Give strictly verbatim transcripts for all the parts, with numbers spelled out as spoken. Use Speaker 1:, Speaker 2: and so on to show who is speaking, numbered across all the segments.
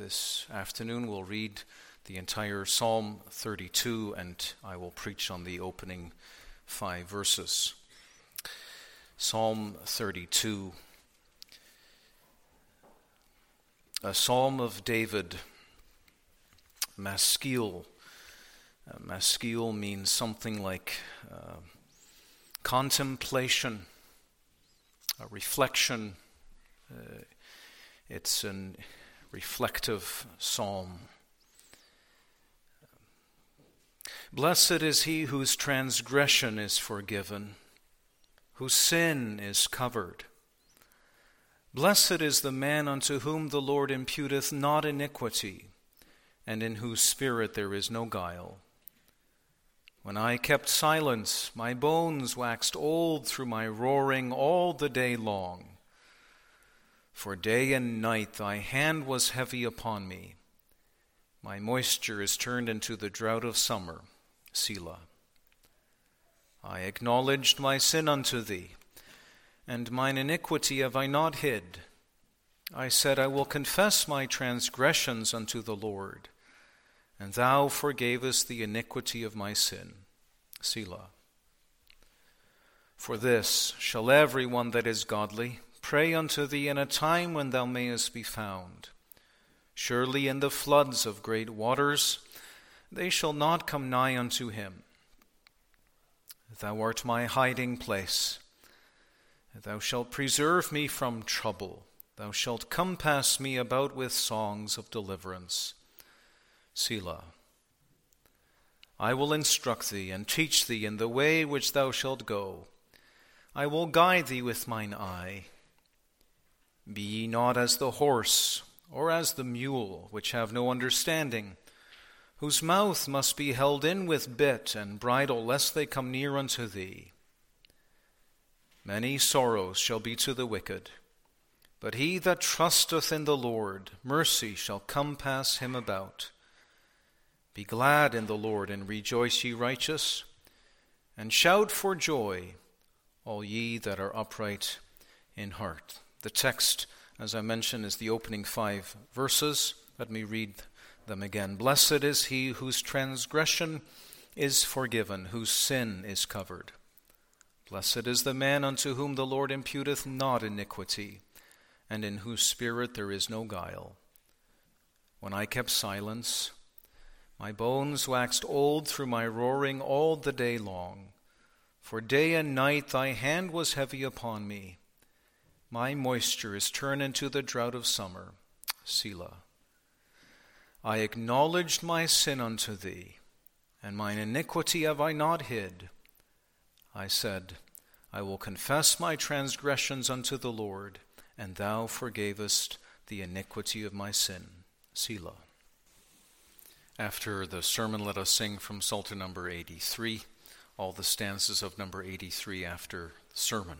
Speaker 1: This afternoon we'll read the entire Psalm thirty-two, and I will preach on the opening five verses. Psalm thirty-two, a psalm of David, Maskil. Uh, Maskil means something like uh, contemplation, a reflection. Uh, it's an reflective psalm. Blessed is he whose transgression is forgiven, whose sin is covered. Blessed is the man unto whom the Lord imputeth not iniquity, and in whose spirit there is no guile. When I kept silence, my bones waxed old through my roaring all the day long. For day and night thy hand was heavy upon me. My moisture is turned into the drought of summer. Selah. I acknowledged my sin unto thee, and mine iniquity have I not hid. I said, I will confess my transgressions unto the Lord, and thou forgavest the iniquity of my sin. Selah. For this shall every one that is godly pray unto thee in a time when thou mayest be found. Surely in the floods of great waters they shall not come nigh unto him. Thou art my hiding place. Thou shalt preserve me from trouble. Thou shalt compass me about with songs of deliverance. Selah. I will instruct thee and teach thee in the way which thou shalt go. I will guide thee with mine eye. Be ye not as the horse, or as the mule, which have no understanding, whose mouth must be held in with bit and bridle, lest they come near unto thee. Many sorrows shall be to the wicked, but he that trusteth in the Lord, mercy shall compass him about. Be glad in the Lord, and rejoice, ye righteous, and shout for joy, all ye that are upright in heart. The text, as I mentioned, is the opening five verses. Let me read them again. Blessed is he whose transgression is forgiven, whose sin is covered. Blessed is the man unto whom the Lord imputeth not iniquity, and in whose spirit there is no guile. When I kept silence, my bones waxed old through my roaring all the day long. For day and night thy hand was heavy upon me. My moisture is turned into the drought of summer. Selah. I acknowledged my sin unto thee, and mine iniquity have I not hid. I said, I will confess my transgressions unto the Lord, and thou forgavest the iniquity of my sin. Selah. After the sermon, let us sing from Psalter number eighty-three, all the stanzas of number eighty-three after the sermon.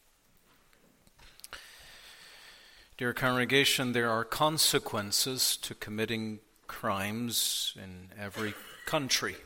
Speaker 1: Dear congregation, there are consequences to committing crimes in every country.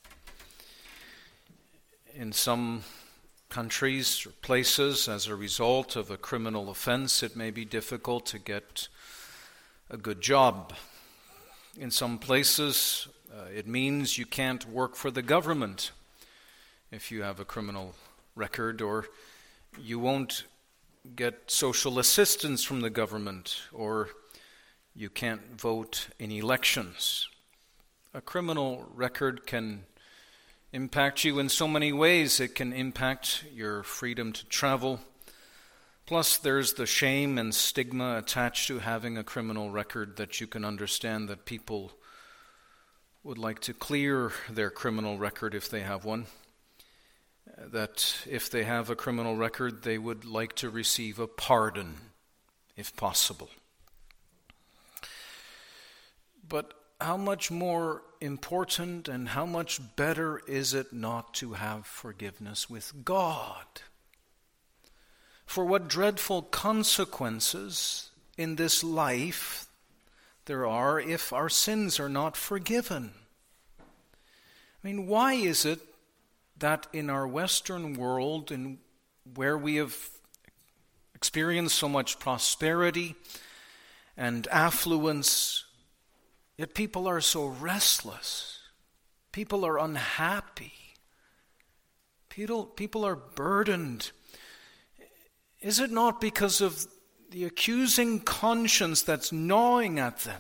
Speaker 1: In some countries or places, as a result of a criminal offense, it may be difficult to get a good job. In some places, uh, it means you can't work for the government if you have a criminal record, or you won't get social assistance from the government, or you can't vote in elections. A criminal record can impact you in so many ways. It can impact your freedom to travel. Plus, there's the shame and stigma attached to having a criminal record, that you can understand that people would like to clear their criminal record if they have one. That if they have a criminal record, they would like to receive a pardon, if possible. But how much more important and how much better is it not to have forgiveness with God? For what dreadful consequences in this life there are if our sins are not forgiven. I mean, why is it that in our Western world, in where we have experienced so much prosperity and affluence, Yet people are so restless. People are unhappy. People, people are burdened. Is it not because of the accusing conscience that's gnawing at them?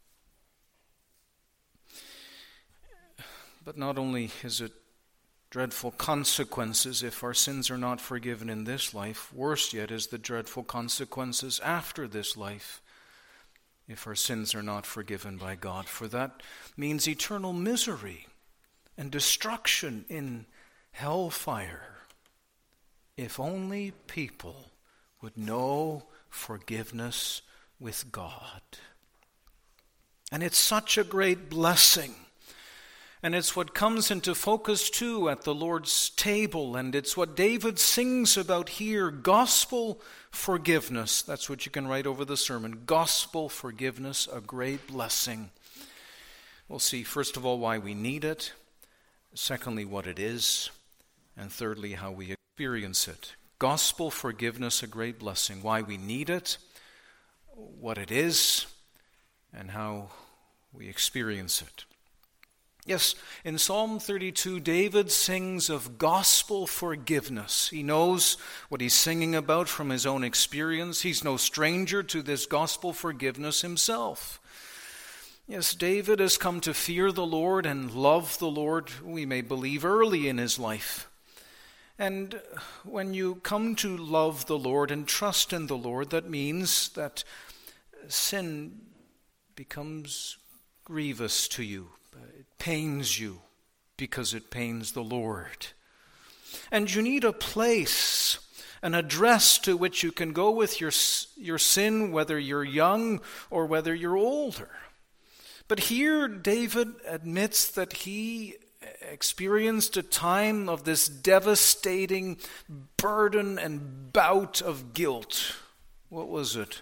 Speaker 1: But not only is it dreadful consequences if our sins are not forgiven in this life, worse yet is the dreadful consequences after this life if our sins are not forgiven by God. For that means eternal misery and destruction in hellfire. If only people would know forgiveness with God. And it's such a great blessing. And it's what comes into focus too at the Lord's table. And it's what David sings about here. Gospel forgiveness. That's what you can write over the sermon. Gospel forgiveness, a great blessing. We'll see, first of all, why we need it. Secondly, what it is. And thirdly, how we experience it. Gospel forgiveness, a great blessing. Why we need it, what it is, and how we experience it. Yes, in Psalm thirty-two, David sings of gospel forgiveness. He knows what he's singing about from his own experience. He's no stranger to this gospel forgiveness himself. Yes, David has come to fear the Lord and love the Lord, we may believe, early in his life. And when you come to love the Lord and trust in the Lord, that means that sin becomes grievous to you. It pains you because it pains the Lord. And you need a place, an address to which you can go with your, your sin, whether you're young or whether you're older. But here David admits that he experienced a time of this devastating burden and bout of guilt. What was it?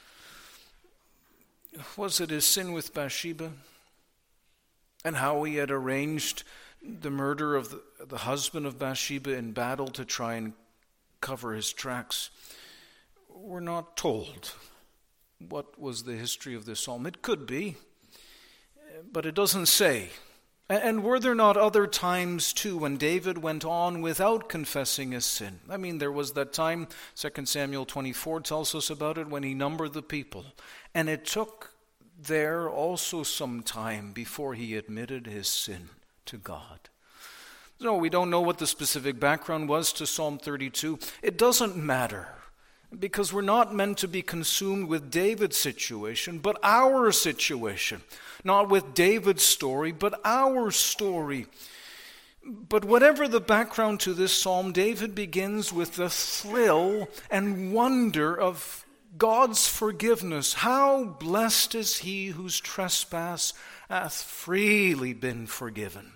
Speaker 1: Was it his sin with Bathsheba? And how he had arranged the murder of the, the husband of Bathsheba in battle to try and cover his tracks? We're not told what was the history of this psalm. It could be, but it doesn't say. And were there not other times, too, when David went on without confessing his sin? I mean, there was that time, Second Samuel twenty-four tells us about it, when he numbered the people. And it took there also some time before he admitted his sin to God. No, we don't know what the specific background was to Psalm thirty-two. It doesn't matter, because we're not meant to be consumed with David's situation, but our situation. Not with David's story, but our story. But whatever the background to this psalm, David begins with the thrill and wonder of God's forgiveness. How blessed is he whose trespass hath freely been forgiven.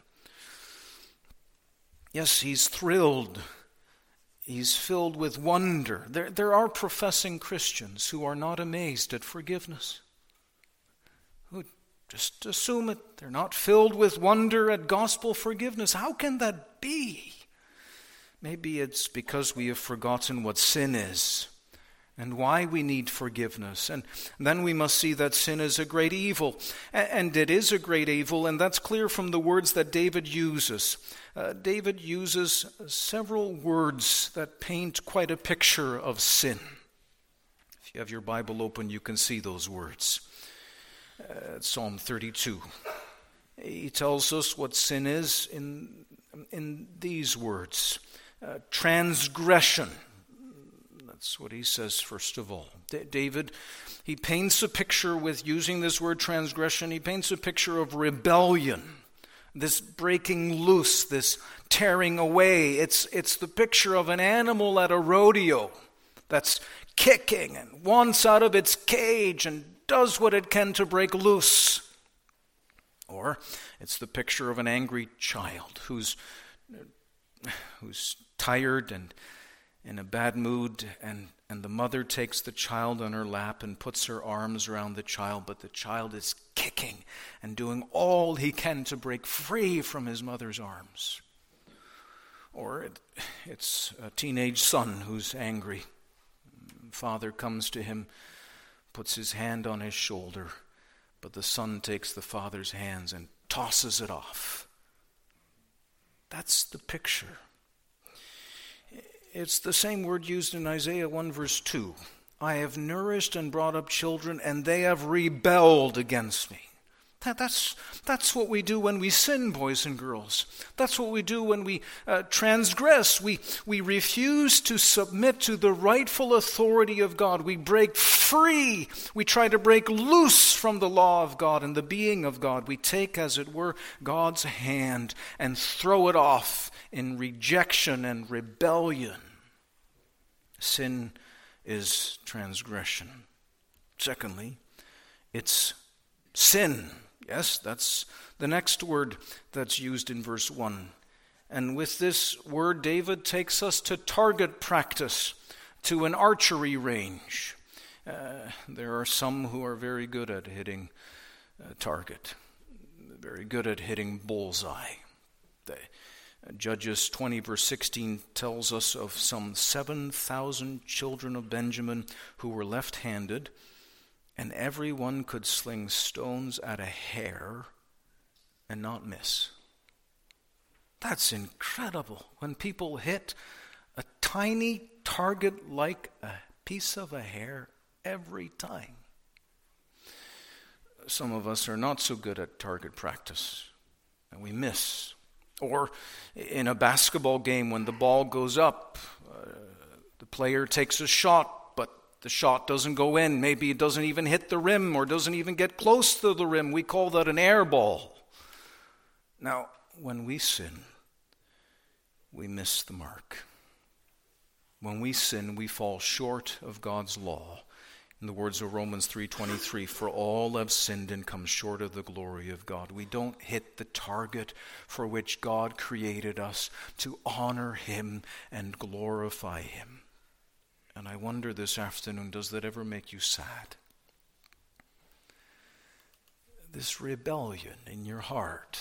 Speaker 1: Yes, he's thrilled. He's filled with wonder. There, there are professing Christians who are not amazed at forgiveness, who just assume it. They're not filled with wonder at gospel forgiveness. How can that be? Maybe it's because we have forgotten what sin is and why we need forgiveness. And then we must see that sin is a great evil. And it is a great evil, and that's clear from the words that David uses. Uh, David uses several words that paint quite a picture of sin. If you have your Bible open, you can see those words. Uh, Psalm thirty-two. He tells us what sin is in, in these words. Uh, transgression. That's what he says first of all. D- David, he paints a picture with using this word transgression. He paints a picture of rebellion. This breaking loose, this tearing away. It's, it's the picture of an animal at a rodeo that's kicking and wants out of its cage and does what it can to break loose. Or it's the picture of an angry child who's, who's tired and in a bad mood, and, and the mother takes the child on her lap and puts her arms around the child, but the child is kicking and doing all he can to break free from his mother's arms. Or it, it's a teenage son who's angry. Father comes to him, puts his hand on his shoulder, but the son takes the father's hands and tosses it off. That's the picture. It's the same word used in Isaiah one verse two. I have nourished and brought up children, and they have rebelled against me. That, that's, that's what we do when we sin, boys and girls. That's what we do when we uh, transgress. We, we refuse to submit to the rightful authority of God. We break free. We try to break loose from the law of God and the being of God. We take, as it were, God's hand and throw it off in rejection and rebellion. Sin is transgression. Secondly, it's sin. Yes, that's the next word that's used in verse one. And with this word, David takes us to target practice, to an archery range. Uh, there are some who are very good at hitting a target, very good at hitting bullseye. They, Judges twenty verse sixteen tells us of some seven thousand children of Benjamin who were left-handed, and everyone could sling stones at a hair and not miss. That's incredible. When people hit a tiny target like a piece of a hair every time. Some of us are not so good at target practice, and we miss. Or in a basketball game, when the ball goes up, uh, the player takes a shot, but the shot doesn't go in. Maybe it doesn't even hit the rim or doesn't even get close to the rim. We call that an air ball. Now, when we sin, we miss the mark. When we sin, we fall short of God's law. In the words of Romans three twenty-three, for all have sinned and come short of the glory of God. We don't hit the target for which God created us, to honor Him and glorify Him. And I wonder this afternoon, does that ever make you sad? This rebellion in your heart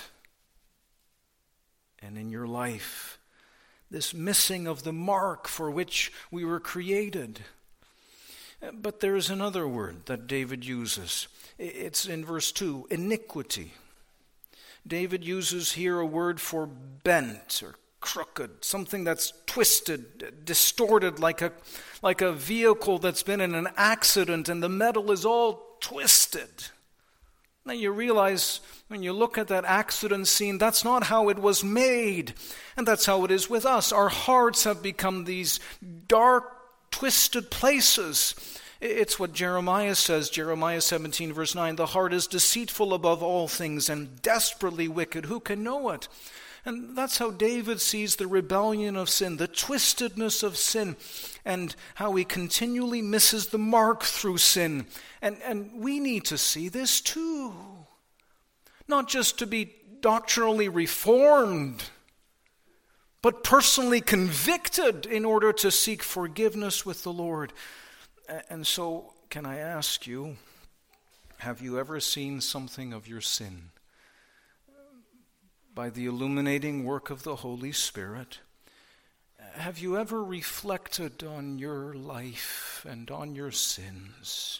Speaker 1: and in your life, this missing of the mark for which we were created. But there is another word that David uses. It's in verse two, iniquity. David uses here a word for bent or crooked, something that's twisted, distorted, like a, like a vehicle that's been in an accident and the metal is all twisted. Now you realize when you look at that accident scene, that's not how it was made. And that's how it is with us. Our hearts have become these dark, twisted places. It's what Jeremiah says, Jeremiah seventeen verse nine, the heart is deceitful above all things and desperately wicked. Who can know it? And that's how David sees the rebellion of sin, the twistedness of sin, and how he continually misses the mark through sin. And, and we need to see this too. Not just to be doctrinally reformed, but personally convicted in order to seek forgiveness with the Lord. And so, can I ask you, have you ever seen something of your sin by the illuminating work of the Holy Spirit? Have you ever reflected on your life and on your sins?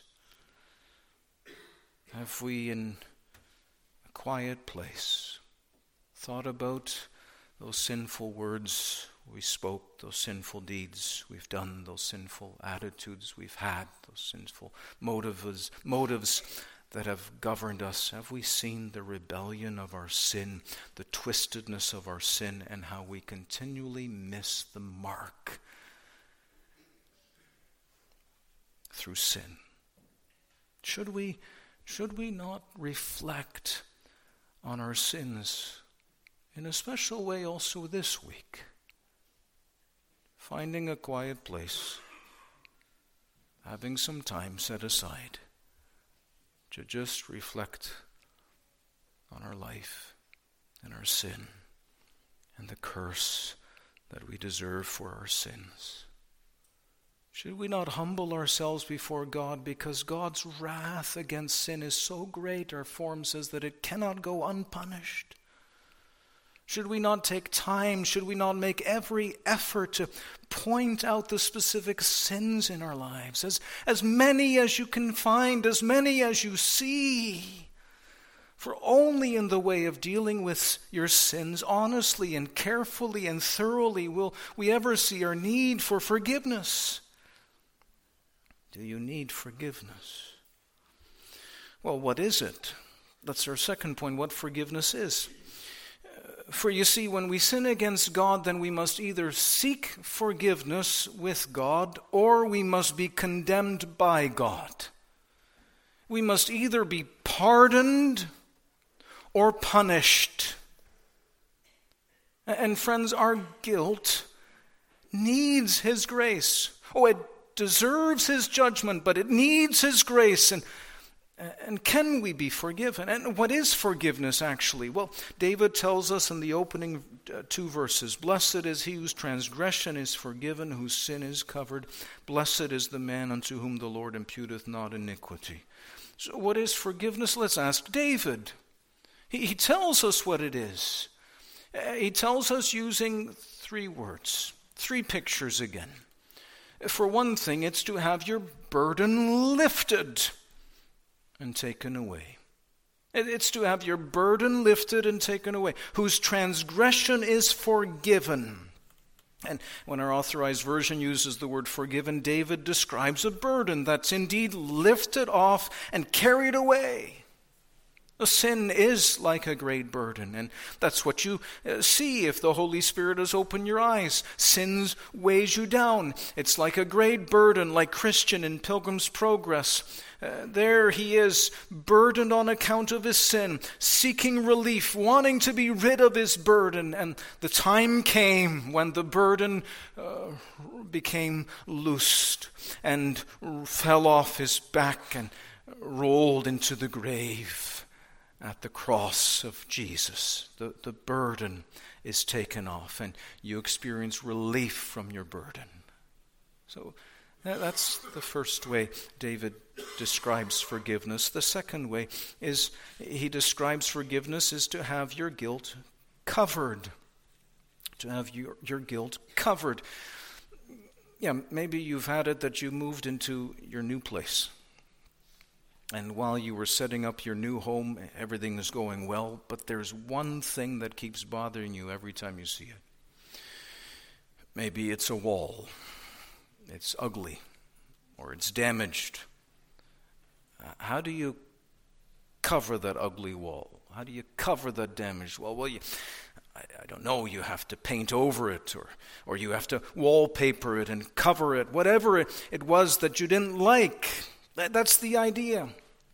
Speaker 1: Have we, in a quiet place, thought about those sinful words we spoke, those sinful deeds we've done, those sinful attitudes we've had, those sinful motives, motives that have governed us? Have we seen the rebellion of our sin, the twistedness of our sin, and how we continually miss the mark through sin? Should we, should we not reflect on our sins in a special way also this week? Finding a quiet place, having some time set aside to just reflect on our life and our sin and the curse that we deserve for our sins. Should we not humble ourselves before God, because God's wrath against sin is so great, our form says, that it cannot go unpunished? Should we not take time? Should we not make every effort to point out the specific sins in our lives? As, as many as you can find, as many as you see. For only in the way of dealing with your sins honestly and carefully and thoroughly will we ever see our need for forgiveness. Do you need forgiveness? Well, what is it? That's our second point, what forgiveness is. For you see, when we sin against God, then we must either seek forgiveness with God or we must be condemned by God. We must either be pardoned or punished. And friends, our guilt needs His grace. Oh, it deserves His judgment, but it needs His grace. And And can we be forgiven? And what is forgiveness actually? Well, David tells us in the opening uh, two verses, "Blessed is he whose transgression is forgiven, whose sin is covered. Blessed is the man unto whom the Lord imputeth not iniquity." So what is forgiveness? Let's ask David. He, he tells us what it is. Uh, he tells us using three words, three pictures again. For one thing, it's to have your burden lifted and taken away. It's to have your burden lifted and taken away, whose transgression is forgiven. And when our Authorized Version uses the word forgiven, David describes a burden that's indeed lifted off and carried away. A sin is like a great burden, and that's what you see if the Holy Spirit has opened your eyes. Sin weighs you down. It's like a great burden, like Christian in Pilgrim's Progress. Uh, there he is, burdened on account of his sin, seeking relief, wanting to be rid of his burden. And the time came when the burden uh, became loosed and fell off his back and rolled into the grave. At the cross of Jesus, the, the burden is taken off and you experience relief from your burden. So that, that's the first way David describes forgiveness. The second way is he describes forgiveness is to have your guilt covered. To have your, your guilt covered. Yeah, maybe you've had it that you moved into your new place. And while you were setting up your new home, everything is going well, but there's one thing that keeps bothering you every time you see it. Maybe it's a wall. It's ugly, or it's damaged. How do you cover that ugly wall? How do you cover that damaged wall? Well, you, I, I don't know, you have to paint over it, or, or you have to wallpaper it and cover it, whatever it, it was that you didn't like. That's the idea.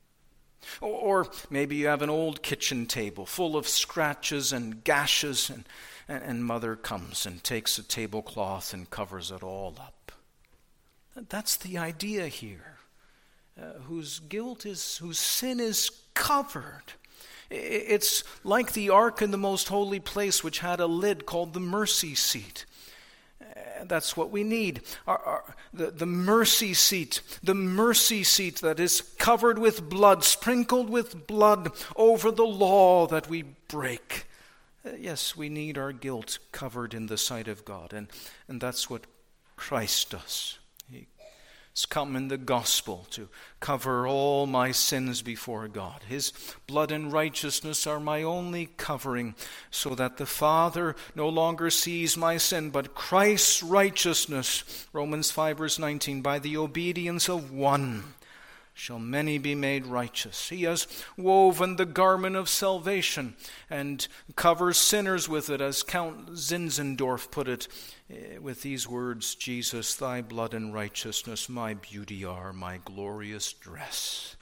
Speaker 1: Or maybe you have an old kitchen table full of scratches and gashes, and, and, and mother comes and takes a tablecloth and covers it all up. That's the idea here. Uh, whose guilt is, whose sin is covered. It's like the ark in the most holy place, which had a lid called the mercy seat. That's what we need. Our, our, the, the mercy seat, the mercy seat that is covered with blood, sprinkled with blood over the law that we break. Uh, yes, we need our guilt covered in the sight of God, and, and that's what Christ does. He's come in the gospel to cover all my sins before God. His blood and righteousness are my only covering, so that the Father no longer sees my sin, but Christ's righteousness. Romans five verse nineteen, by the obedience of one shall many be made righteous. He has woven the garment of salvation and covers sinners with it, as Count Zinzendorf put it, with these words, Jesus, thy blood and righteousness, my beauty are, my glorious dress.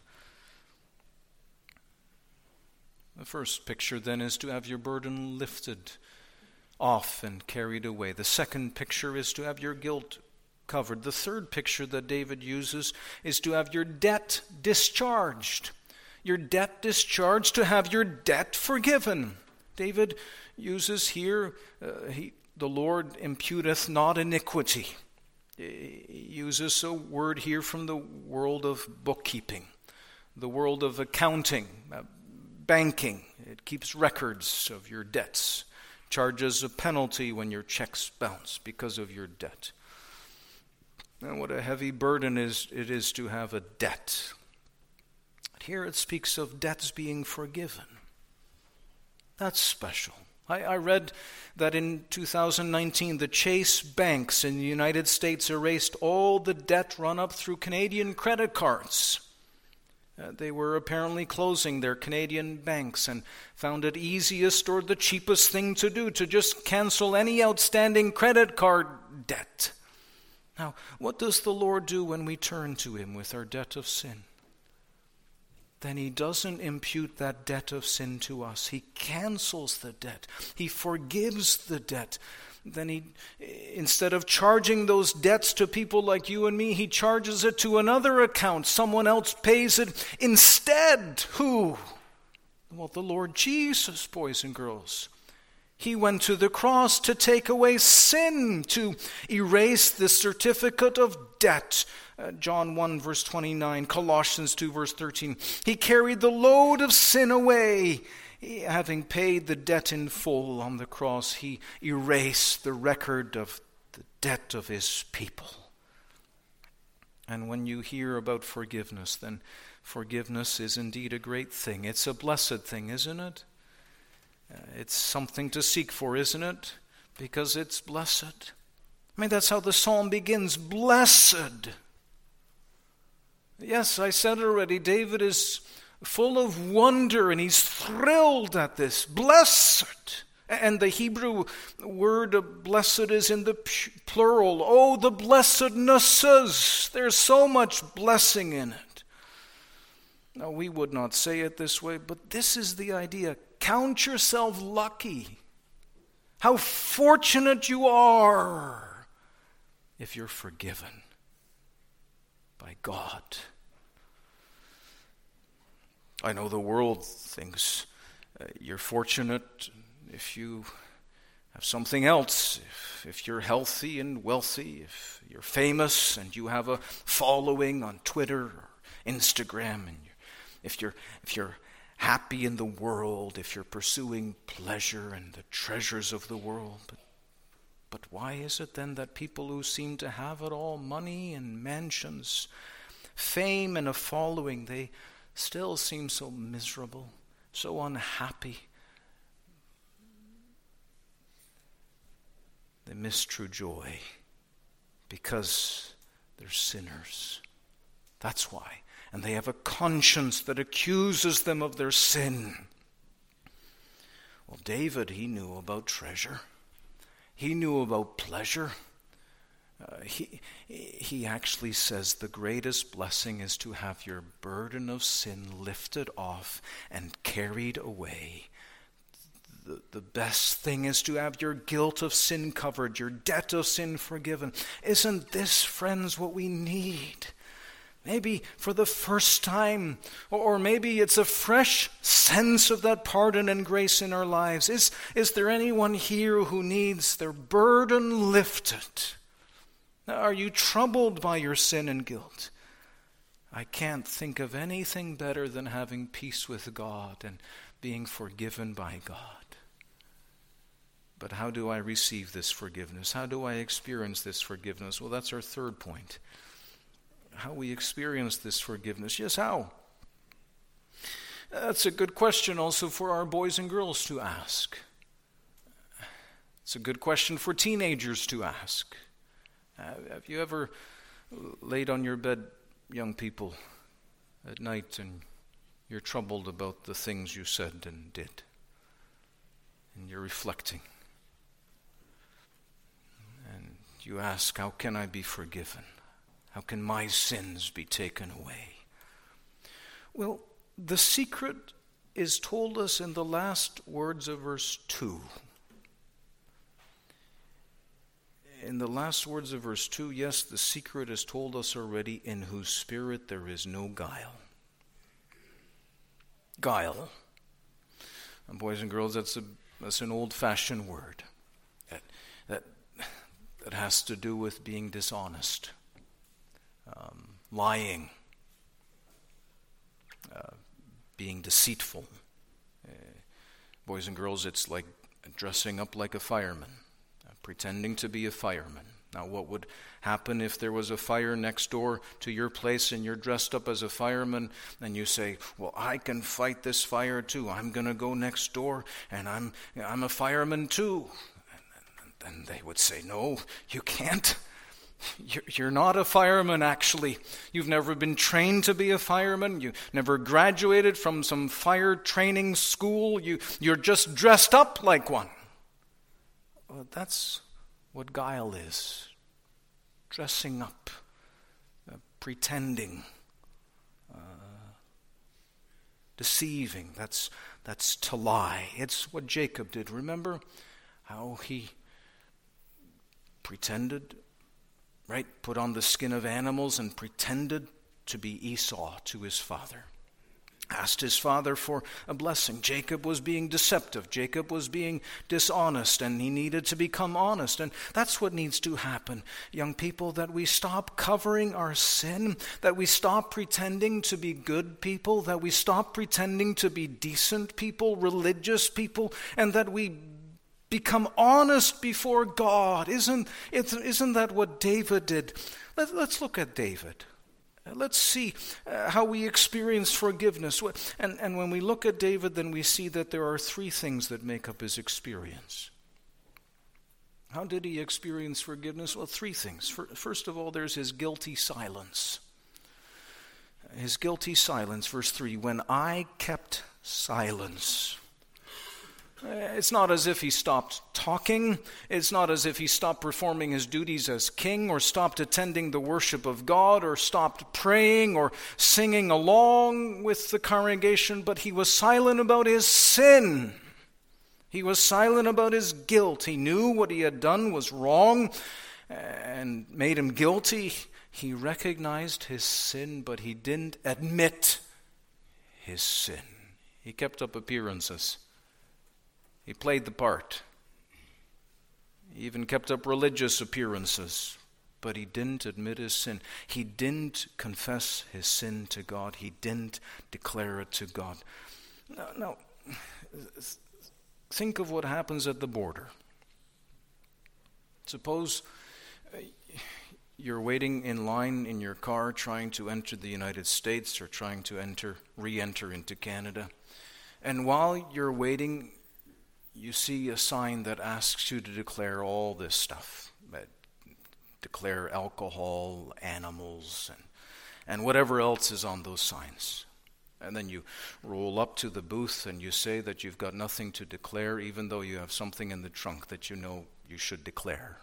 Speaker 1: The first picture then is to have your burden lifted off and carried away. The second picture is to have your guilt covered. The third picture that David uses is to have your debt discharged. Your debt discharged, to have your debt forgiven. David uses here, uh, he, the Lord imputeth not iniquity. He uses a word here from the world of bookkeeping, the world of accounting, uh, banking. It keeps records of your debts, charges a penalty when your checks bounce because of your debt. And what a heavy burden is it is to have a debt. Here it speaks of debts being forgiven. That's special. I, I read that in two thousand nineteen, the Chase banks in the United States erased all the debt run up through Canadian credit cards. Uh, they were apparently closing their Canadian banks and found it easiest or the cheapest thing to do to just cancel any outstanding credit card debt. Now, what does the Lord do when we turn to Him with our debt of sin? Then He doesn't impute that debt of sin to us. He cancels the debt. He forgives the debt. Then He, instead of charging those debts to people like you and me, He charges it to another account. Someone else pays it instead. Who? Well, the Lord Jesus, boys and girls. He went to the cross to take away sin, to erase the certificate of debt. Uh, John one, verse twenty-nine, Colossians two, verse thirteen. He carried the load of sin away. He, having paid the debt in full on the cross, He erased the record of the debt of His people. And when you hear about forgiveness, then forgiveness is indeed a great thing. It's a blessed thing, isn't it? Uh, it's something to seek for, isn't it? Because it's blessed. I mean, that's how the psalm begins. Blessed. Yes, I said already, David is full of wonder and he's thrilled at this. Blessed. And the Hebrew word of blessed is in the plural. Oh, the blessednesses. There's so much blessing in it. Now, we would not say it this way, but this is the idea. Count yourself lucky. How fortunate you are if you're forgiven by God. I know the world thinks uh, you're fortunate if you have something else, if, if you're healthy and wealthy, if you're famous and you have a following on Twitter or Instagram, and you're, if you're if you're happy in the world, if you're pursuing pleasure and the treasures of the world. But, but why is it then that people who seem to have it all, money and mansions, fame and a following, they still seem so miserable, so unhappy? They miss true joy because they're sinners. That's why. And they have a conscience that accuses them of their sin. Well, David, he knew about treasure. He knew about pleasure. Uh, he, he actually says the greatest blessing is to have your burden of sin lifted off and carried away. The, the best thing is to have your guilt of sin covered, your debt of sin forgiven. Isn't this, friends, what we need? Maybe for the first time, or maybe it's a fresh sense of that pardon and grace in our lives. Is, is there anyone here who needs their burden lifted? Are you troubled by your sin and guilt? I can't think of anything better than having peace with God and being forgiven by God. But how do I receive this forgiveness? How do I experience this forgiveness? Well, that's our third point. How we experience this forgiveness. Yes, how? That's a good question also for our boys and girls to ask. It's a good question for teenagers to ask. Uh, have you ever laid on your bed, young people, at night and you're troubled about the things you said and did? And you're reflecting. And you ask, how can I be forgiven? How can my sins be taken away? Well, the secret is told us in the last words of verse two. In the last words of verse two, yes, the secret is told us already, in whose spirit there is no guile. Guile. And boys and girls, that's a that's an old-fashioned word. That, that, that has to do with being dishonest. Um, lying, uh, being deceitful. Uh, boys and girls, it's like dressing up like a fireman, uh, pretending to be a fireman, Now, what would happen if there was a fire next door to your place and you're dressed up as a fireman and you say, well, I can fight this fire too. I'm going to go next door and I'm I'm a fireman too. And, and, and they would say, no, you can't. You're, you're not a fireman, actually. You've never been trained to be a fireman. You never graduated from some fire training school. You, you're just dressed up like one. Well, that's what guile is. Dressing up, uh, pretending, uh, deceiving. That's that's to lie. It's what Jacob did. Remember how he pretended, right? Put on the skin of animals and pretended to be Esau to his father. Asked his father for a blessing. Jacob was being deceptive. Jacob was being dishonest, and he needed to become honest. And that's what needs to happen, young people, that we stop covering our sin, that we stop pretending to be good people, that we stop pretending to be decent people, religious people, and that we become honest before God. Isn't, isn't that what David did? Let, let's look at David. Let's see uh, how we experience forgiveness. And, and when we look at David, then we see that there are three things that make up his experience. How did he experience forgiveness? Well, three things. First of all, there's his guilty silence. His guilty silence, verse three, when I kept silence. It's not as if he stopped talking. It's not as if he stopped performing his duties as king or stopped attending the worship of God or stopped praying or singing along with the congregation, but he was silent about his sin. He was silent about his guilt. He knew what he had done was wrong and made him guilty. He recognized his sin, but he didn't admit his sin. He kept up appearances. He played the part. He even kept up religious appearances, but he didn't admit his sin. He didn't confess his sin to God. He didn't declare it to God. Now, now think of what happens at the border. Suppose you're waiting in line in your car trying to enter the United States or trying to enter, re-enter into Canada. And while you're waiting, you see a sign that asks you to declare all this stuff. Declare alcohol, animals, and, and whatever else is on those signs. And then you roll up to the booth and you say that you've got nothing to declare, even though you have something in the trunk that you know you should declare.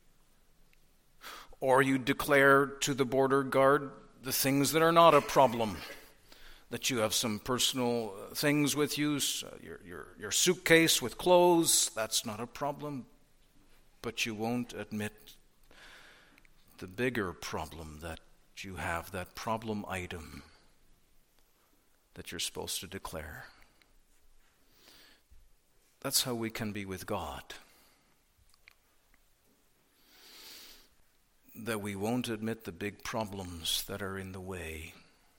Speaker 1: Or you declare to the border guard the things that are not a problem. That you have some personal things with you, so your, your, your suitcase with clothes, that's not a problem. But you won't admit the bigger problem that you have, that problem item that you're supposed to declare. That's how we can be with God. That we won't admit the big problems that are in the way.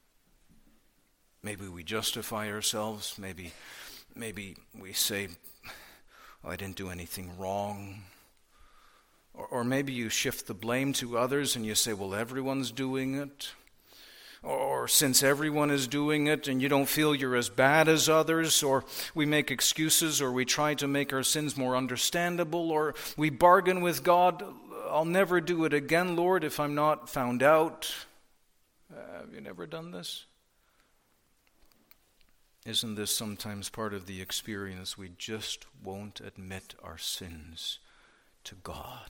Speaker 1: Maybe we justify ourselves. Maybe, maybe we say, well, I didn't do anything wrong. Or, or maybe you shift the blame to others and you say, well, everyone's doing it. Or, or since everyone is doing it and you don't feel you're as bad as others. Or we make excuses, or we try to make our sins more understandable. Or we bargain with God, I'll never do it again, Lord, if I'm not found out. Uh, have you never done this? Isn't this sometimes part of the experience? We just won't admit our sins to God.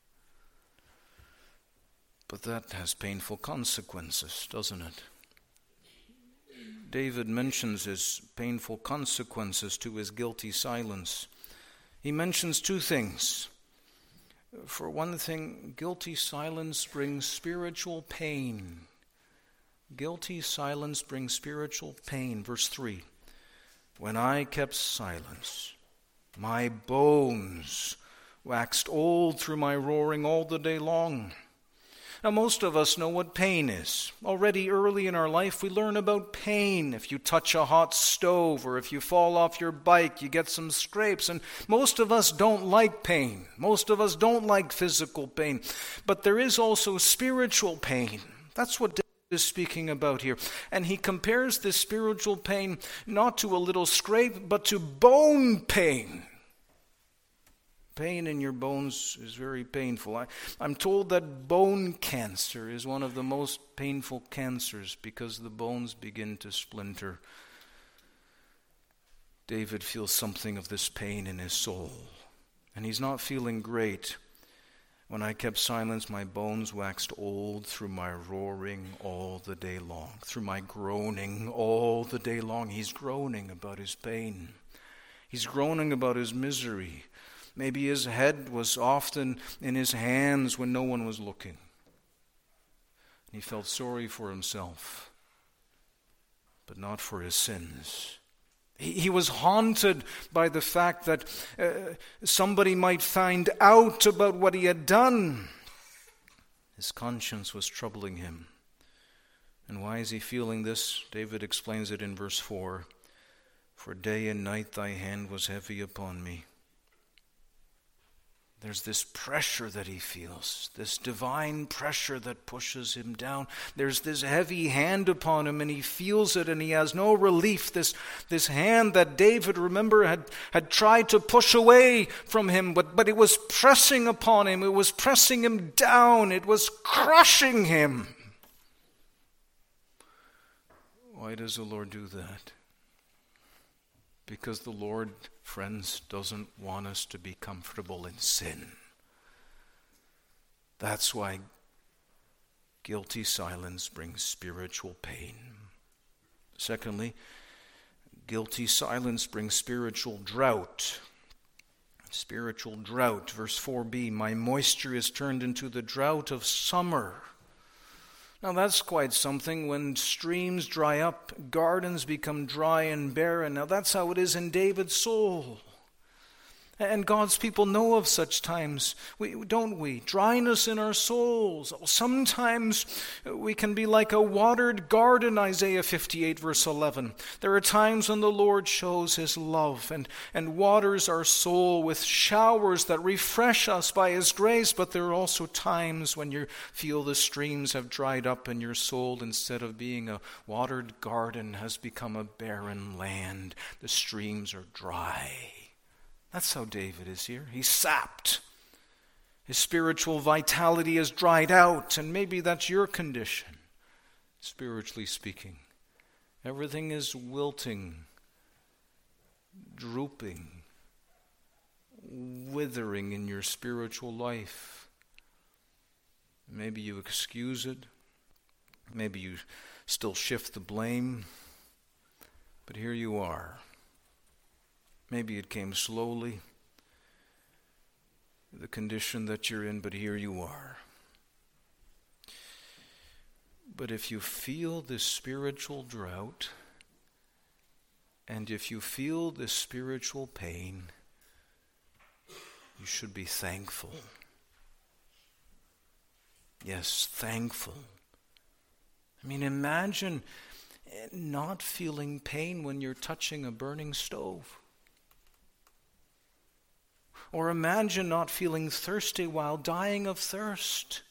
Speaker 1: But that has painful consequences, doesn't it? David mentions his painful consequences to his guilty silence. He mentions two things. For one thing, guilty silence brings spiritual pain. Guilty silence brings spiritual pain. Verse three, when I kept silence, my bones waxed old through my roaring all the day long. Now, most of us know what pain is. Already early in our life, we learn about pain. If you touch a hot stove or if you fall off your bike, you get some scrapes. And most of us don't like pain. Most of us don't like physical pain. But there is also spiritual pain. That's what David is speaking about here. And he compares this spiritual pain not to a little scrape, but to bone pain. Pain in your bones is very painful. I, I'm told that bone cancer is one of the most painful cancers because the bones begin to splinter. David feels something of this pain in his soul, and he's not feeling great. When I kept silence, my bones waxed old through my roaring all the day long, through my groaning all the day long. He's groaning about his pain. He's groaning about his misery. Maybe his head was often in his hands when no one was looking. He felt sorry for himself, but not for his sins. He, he was haunted by the fact that uh, somebody might find out about what he had done. His conscience was troubling him. And why is he feeling this? David explains it in verse four. For day and night thy hand was heavy upon me. There's this pressure that he feels, this divine pressure that pushes him down. There's this heavy hand upon him, and he feels it, and he has no relief. This, this hand that David, remember, had, had tried to push away from him, but, but it was pressing upon him. It was pressing him down. It was crushing him. Why does the Lord do that? Because the Lord, friends, doesn't want us to be comfortable in sin. That's why guilty silence brings spiritual pain. Secondly, guilty silence brings spiritual drought. Spiritual drought. Verse four b, my moisture is turned into the drought of summer. Now that's quite something. When streams dry up, gardens become dry and barren. Now that's how it is in David's soul. And God's people know of such times, we, don't we? Dryness in our souls. Sometimes we can be like a watered garden, Isaiah fifty-eight verse eleven. There are times when the Lord shows his love and, and waters our soul with showers that refresh us by his grace, but there are also times when you feel the streams have dried up and your soul, instead of being a watered garden, has become a barren land. The streams are dry. That's how David is here. He's sapped. His spiritual vitality has dried out, and maybe that's your condition, spiritually speaking. Everything is wilting, drooping, withering in your spiritual life. Maybe you excuse it. Maybe you still shift the blame. But here you are. Maybe it came slowly, the condition that you're in, but here you are. But if you feel this spiritual drought, and if you feel this spiritual pain, you should be thankful. Yes, thankful. I mean, imagine not feeling pain when you're touching a burning stove. Or imagine not feeling thirsty while dying of thirst.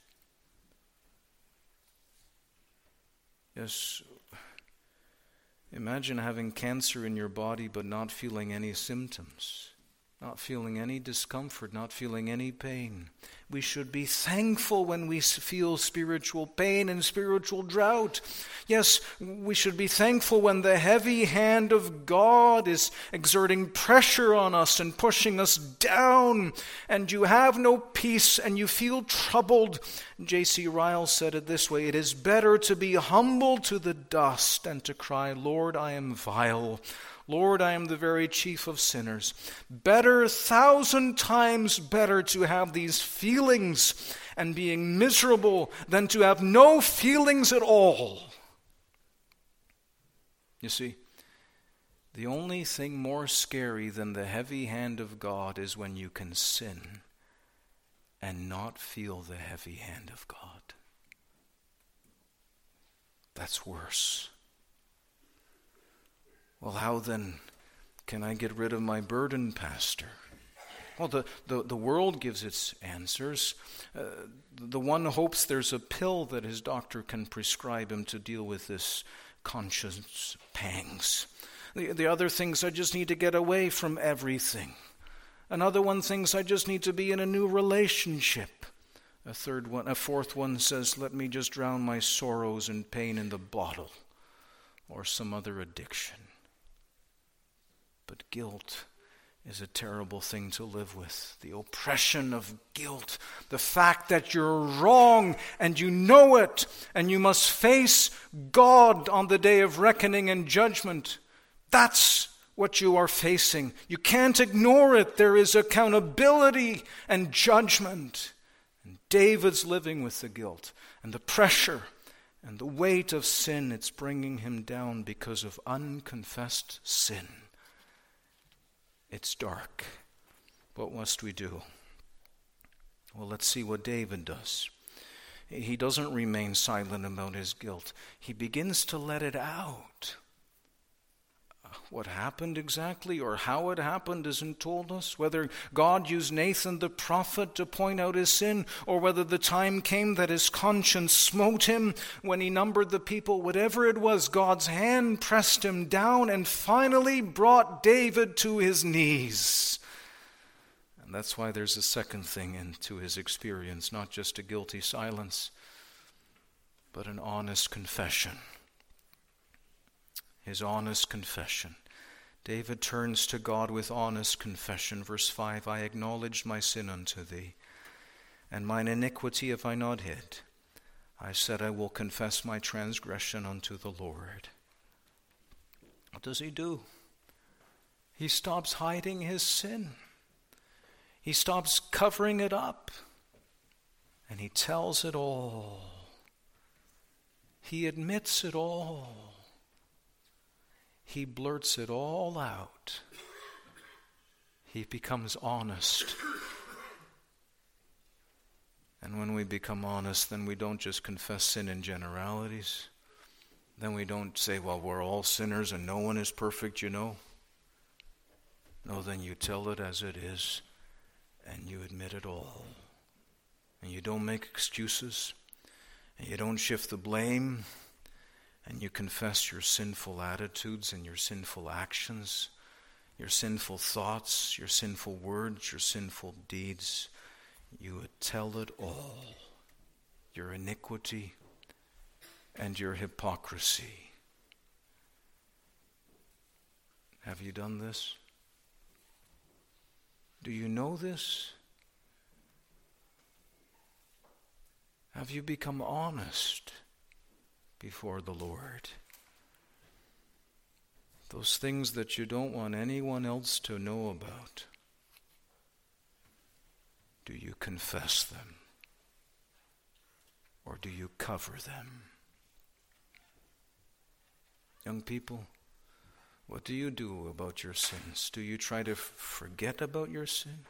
Speaker 1: Yes, imagine having cancer in your body but not feeling any symptoms, not feeling any discomfort, not feeling any pain. We should be thankful when we feel spiritual pain and spiritual drought. Yes, we should be thankful when the heavy hand of God is exerting pressure on us and pushing us down, and you have no peace and you feel troubled. J C Ryle said it this way: it is better to be humble to the dust and to cry, Lord, I am vile. Lord, I am the very chief of sinners. Better, thousand times better, to have these feelings and being miserable than to have no feelings at all. You see, the only thing more scary than the heavy hand of God is when you can sin and not feel the heavy hand of God. That's worse. Well, how then can I get rid of my burden, Pastor? Well, the, the, the world gives its answers. Uh, the one hopes there's a pill that his doctor can prescribe him to deal with this conscience pangs. The, the other thinks I just need to get away from everything. Another one thinks I just need to be in a new relationship. A third one, a fourth one says, let me just drown my sorrows and pain in the bottle or some other addiction. But guilt is a terrible thing to live with. The oppression of guilt, the fact that you're wrong and you know it, and you must face God on the day of reckoning and judgment. That's what you are facing. You can't ignore it. There is accountability and judgment. And David's living with the guilt and the pressure and the weight of sin. It's bringing him down because of unconfessed sin. It's dark. What must we do? Well, let's see what David does. He doesn't remain silent about his guilt. He begins to let it out. What happened exactly or how it happened isn't told us. Whether God used Nathan the prophet to point out his sin, or whether the time came that his conscience smote him when he numbered the people, whatever it was, God's hand pressed him down and finally brought David to his knees. And that's why there's a second thing into his experience, not just a guilty silence, but an honest confession. His honest confession. David turns to God with honest confession. Verse five, I acknowledged my sin unto thee, and mine iniquity have I not hid. I said, I will confess my transgression unto the Lord. What does he do? He stops hiding his sin. He stops covering it up. And he tells it all. He admits it all. He blurts it all out. He becomes honest. And when we become honest, then we don't just confess sin in generalities. Then we don't say, well, we're all sinners and no one is perfect, you know. No, then you tell it as it is, and you admit it all. And you don't make excuses, and you don't shift the blame. And you confess your sinful attitudes and your sinful actions, your sinful thoughts, your sinful words, your sinful deeds. You would tell it all, your iniquity and your hypocrisy. Have you done this? Do you know this? Have you become honest before the Lord? Those things that you don't want anyone else to know about, do you confess them? Or do you cover them? Young people, what do you do about your sins? Do you try to f- forget about your sin?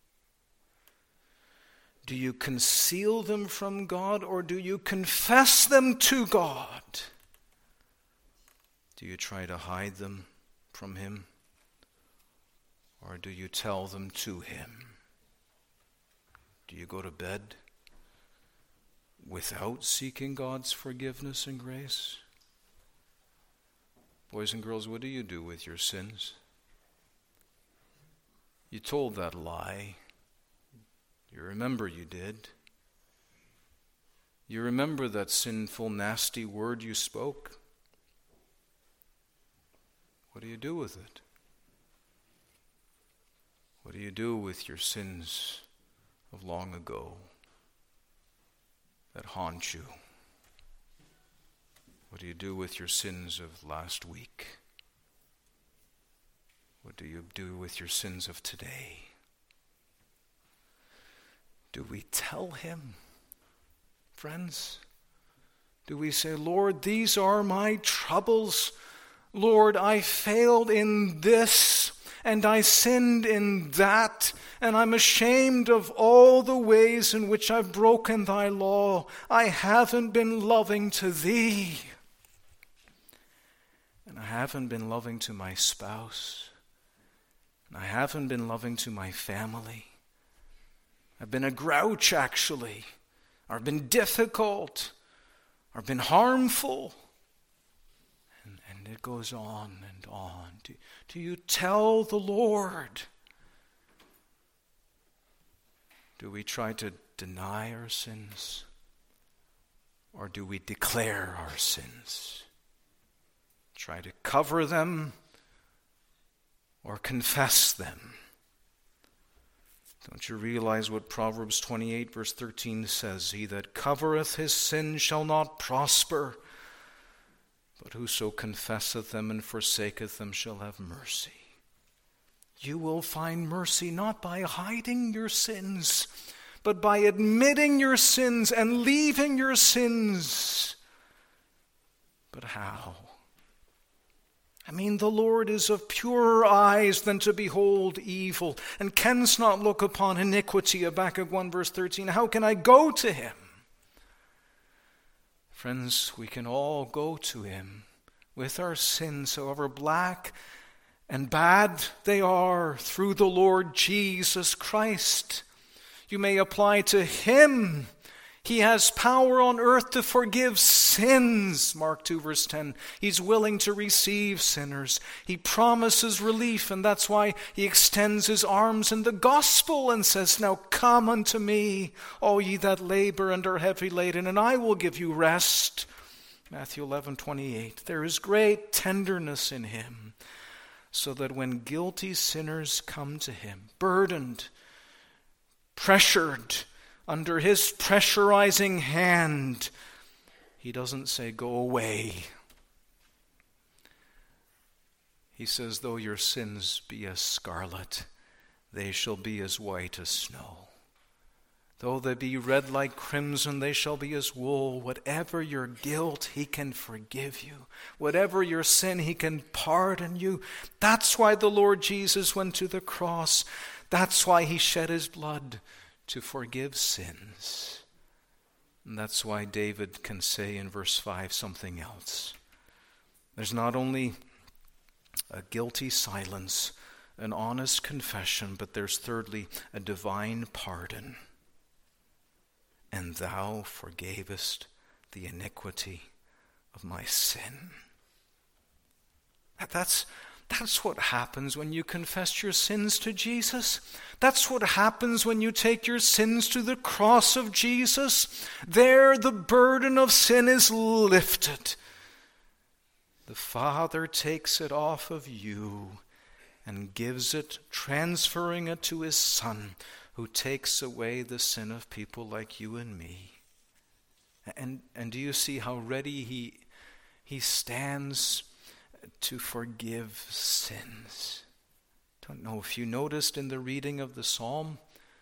Speaker 1: Do you conceal them from God, or do you confess them to God? Do you try to hide them from Him, or do you tell them to Him? Do you go to bed without seeking God's forgiveness and grace? Boys and girls, what do you do with your sins? You told that lie. You remember you did. You remember that sinful, nasty word you spoke. What do you do with it? What do you do with your sins of long ago that haunt you? What do you do with your sins of last week? What do you do with your sins of today? Do we tell Him, friends? Do we say, Lord, these are my troubles. Lord, I failed in this, and I sinned in that, and I'm ashamed of all the ways in which I've broken thy law. I haven't been loving to thee. and I haven't been loving to my spouse, and I haven't been loving to my family. I've been a grouch, actually, or I've been difficult, or I've been harmful. And, and it goes on and on. Do, do you tell the Lord? Do we try to deny our sins? Or do we declare our sins? Try to cover them or confess them? Don't you realize what Proverbs twenty-eight verse thirteen says? He that covereth his sin shall not prosper, but whoso confesseth them and forsaketh them shall have mercy. You will find mercy not by hiding your sins, but by admitting your sins and leaving your sins. But how? I mean, the Lord is of purer eyes than to behold evil, and cans not look upon iniquity. Habakkuk one verse thirteen. How can I go to him? Friends, we can all go to him with our sins, however black and bad they are, through the Lord Jesus Christ. You may apply to him. He has power on earth to forgive sins. Mark two verse ten. He's willing to receive sinners. He promises relief, and that's why he extends his arms in the gospel and says, now come unto me, all ye that labor and are heavy laden, and I will give you rest. Matthew eleven twenty-eight. There is great tenderness in him, so that when guilty sinners come to him, burdened, pressured, under his pressurizing hand, he doesn't say, go away. He says, though your sins be as scarlet, they shall be as white as snow. Though they be red like crimson, they shall be as wool. Whatever your guilt, he can forgive you. Whatever your sin, he can pardon you. That's why the Lord Jesus went to the cross. That's why he shed his blood, to forgive sins. And that's why David can say in verse five something else. There's not only a guilty silence, an honest confession, but there's thirdly a divine pardon. And thou forgavest the iniquity of my sin. That's That's what happens when you confess your sins to Jesus. That's what happens when you take your sins to the cross of Jesus. There the burden of sin is lifted. The Father takes it off of you and gives it, transferring it to his Son, who takes away the sin of people like you and me. And, and do you see how ready he, he stands to forgive sins? Don't know if you noticed in the reading of the psalm,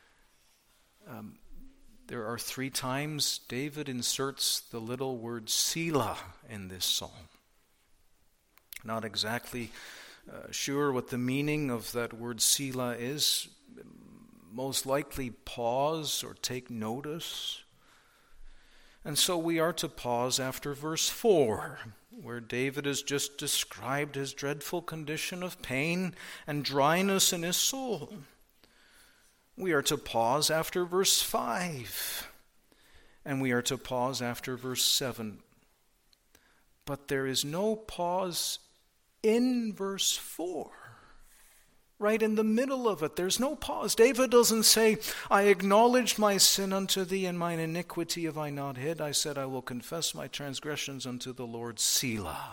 Speaker 1: um, there are three times David inserts the little word Selah in this psalm. Not exactly uh, sure what the meaning of that word Selah is. Most likely pause or take notice. And so we are to pause after verse four, where David has just described his dreadful condition of pain and dryness in his soul. We are to pause after verse five, and we are to pause after verse seven. But there is no pause in verse four. Right in the middle of it, there's no pause. David doesn't say, I acknowledged my sin unto thee, and mine iniquity have I not hid. I said, I will confess my transgressions unto the Lord. Selah.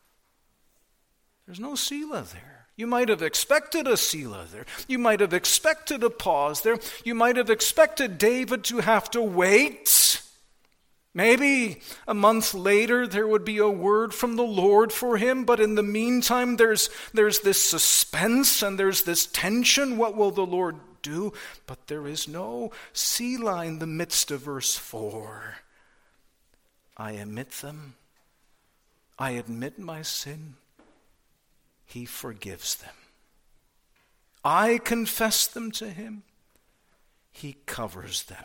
Speaker 1: There's no Selah there. You might have expected a Selah there. You might have expected a pause there. You might have expected David to have to wait. Maybe a month later there would be a word from the Lord for him, but in the meantime there's there's this suspense and there's this tension. What will the Lord do? But there is no Selah in the midst of verse four. I admit them. I admit my sin. He forgives them. I confess them to him. He covers them.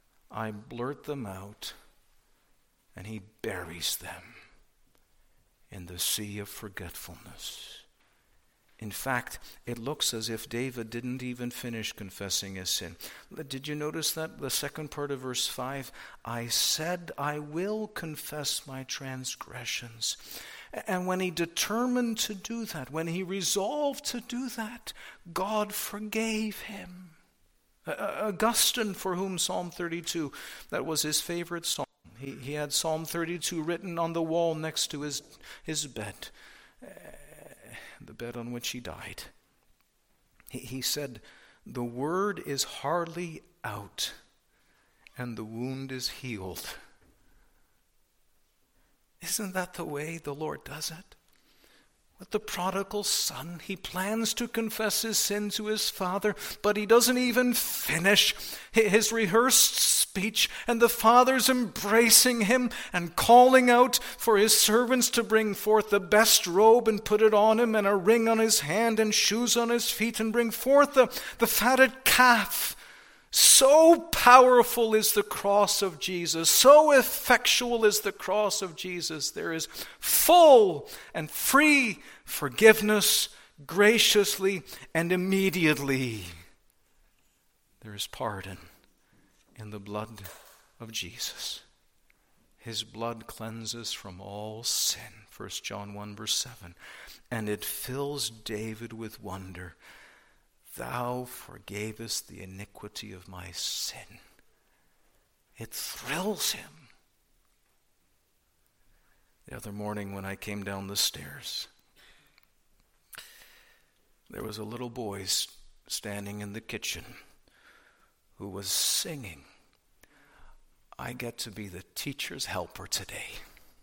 Speaker 1: I blurt them out, and he buries them in the sea of forgetfulness. In fact, it looks as if David didn't even finish confessing his sin. Did you notice that? The second part of verse five, I said, I will confess my transgressions. And when he determined to do that, when he resolved to do that, God forgave him. Augustine, for whom Psalm thirty-two, that was his favorite psalm. He, he had Psalm thirty-two written on the wall next to his, his bed. The bed on which he died. He, he said, the word is hardly out, and the wound is healed. Isn't that the way the Lord does it? With the prodigal son, he plans to confess his sin to his father, but he doesn't even finish his rehearsed speech, and the father's embracing him and calling out for his servants to bring forth the best robe and put it on him, and a ring on his hand and shoes on his feet, and bring forth the, the fatted calf. So powerful is the cross of Jesus, so effectual is the cross of Jesus. There is full and free forgiveness graciously and immediately. There is pardon in the blood of Jesus. His blood cleanses from all sin, First John one verse seven. And it fills David with wonder. Thou forgavest the iniquity of my sin. It thrills him. The other morning when I came down the stairs, there was a little boy standing in the kitchen who was singing, I get to be the teacher's helper today.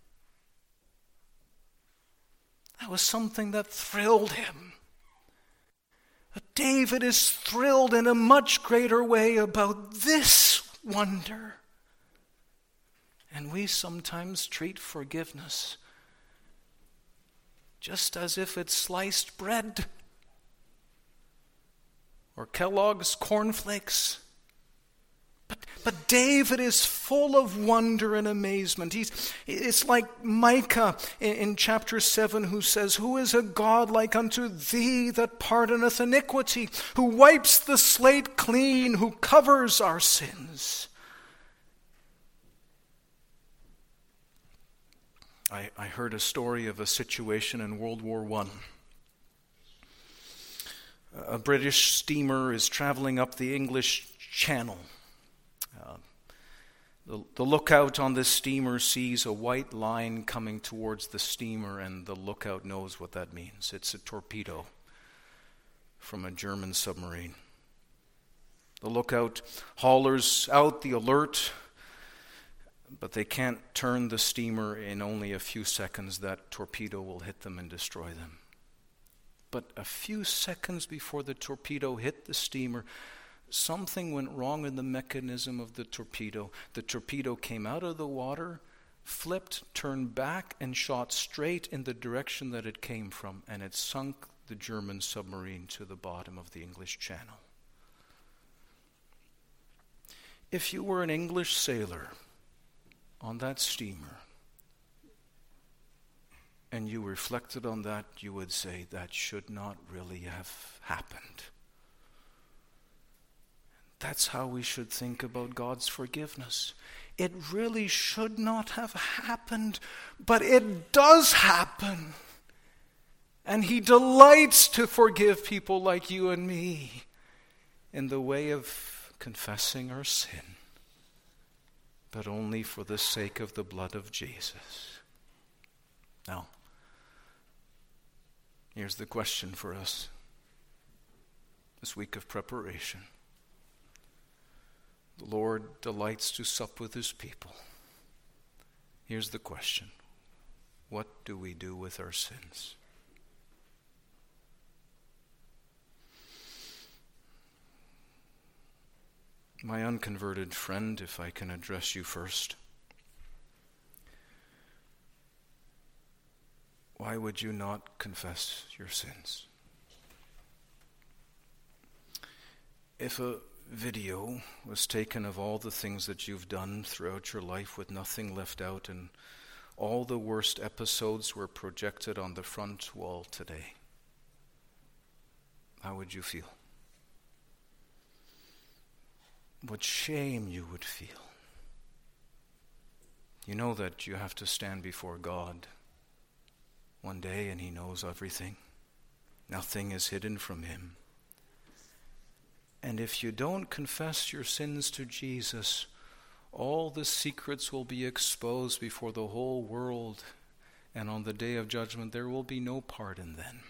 Speaker 1: That was something that thrilled him. But David is thrilled in a much greater way about this wonder. And we sometimes treat forgiveness just as if it's sliced bread or Kellogg's cornflakes. But, but David is full of wonder and amazement. He's, it's like Micah in, in chapter seven who says, who is a God like unto thee that pardoneth iniquity, who wipes the slate clean, who covers our sins? I, I heard a story of a situation in World War One. A British steamer is traveling up the English Channel. Uh, the, the lookout on this steamer sees a white line coming towards the steamer, and the lookout knows what that means. It's a torpedo from a German submarine. The lookout haulers out the alert, but they can't turn the steamer in only a few seconds. That torpedo will hit them and destroy them. But a few seconds before the torpedo hit the steamer, something went wrong in the mechanism of the torpedo. The torpedo came out of the water, flipped, turned back, and shot straight in the direction that it came from, and it sunk the German submarine to the bottom of the English Channel. If you were an English sailor on that steamer, and you reflected on that, you would say that should not really have happened. That's how we should think about God's forgiveness. It really should not have happened, but it does happen. And He delights to forgive people like you and me in the way of confessing our sin, but only for the sake of the blood of Jesus. Now, here's the question for us this week of preparation. The Lord delights to sup with His people. Here's the question. What do we do with our sins? My unconverted friend, if I can address you first, why would you not confess your sins? If a video was taken of all the things that you've done throughout your life with nothing left out and all the worst episodes were projected on the front wall today, how would you feel? What shame you would feel. You know that you have to stand before God one day, and He knows everything. Nothing is hidden from Him. And if you don't confess your sins to Jesus, all the secrets will be exposed before the whole world, and on the day of judgment there will be no pardon then.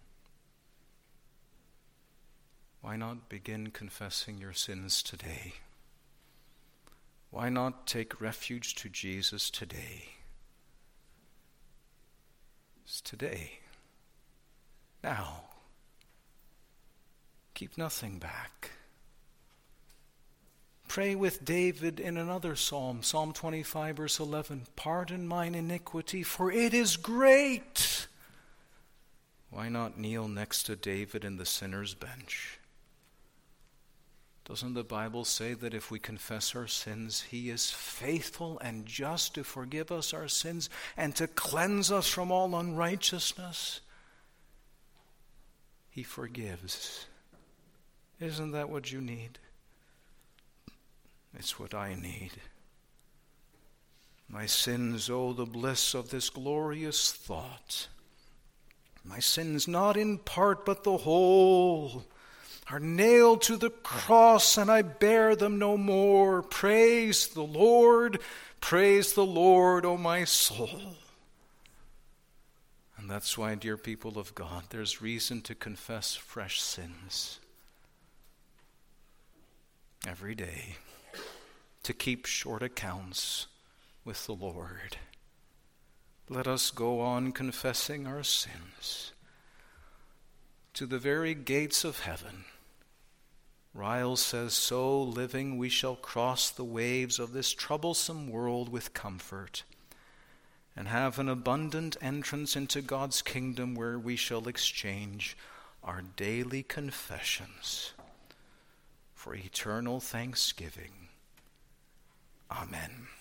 Speaker 1: Why not begin confessing your sins today? Why not take refuge to Jesus today? It's today. Now. Keep nothing back. Pray with David in another psalm, Psalm twenty-five, verse eleven. Pardon mine iniquity, for it is great. Why not kneel next to David in the sinner's bench? Doesn't the Bible say that if we confess our sins, He is faithful and just to forgive us our sins and to cleanse us from all unrighteousness? He forgives. Isn't that what you need? It's what I need. My sins, oh, the bliss of this glorious thought. My sins, not in part but the whole, are nailed to the cross, and I bear them no more. Praise the Lord, praise the Lord, O my soul. And that's why, dear people of God, there's reason to confess fresh sins every day, to keep short accounts with the Lord. Let us go on confessing our sins to the very gates of heaven. Ryle says, so living we shall cross the waves of this troublesome world with comfort and have an abundant entrance into God's kingdom, where we shall exchange our daily confessions for eternal thanksgiving. Amen.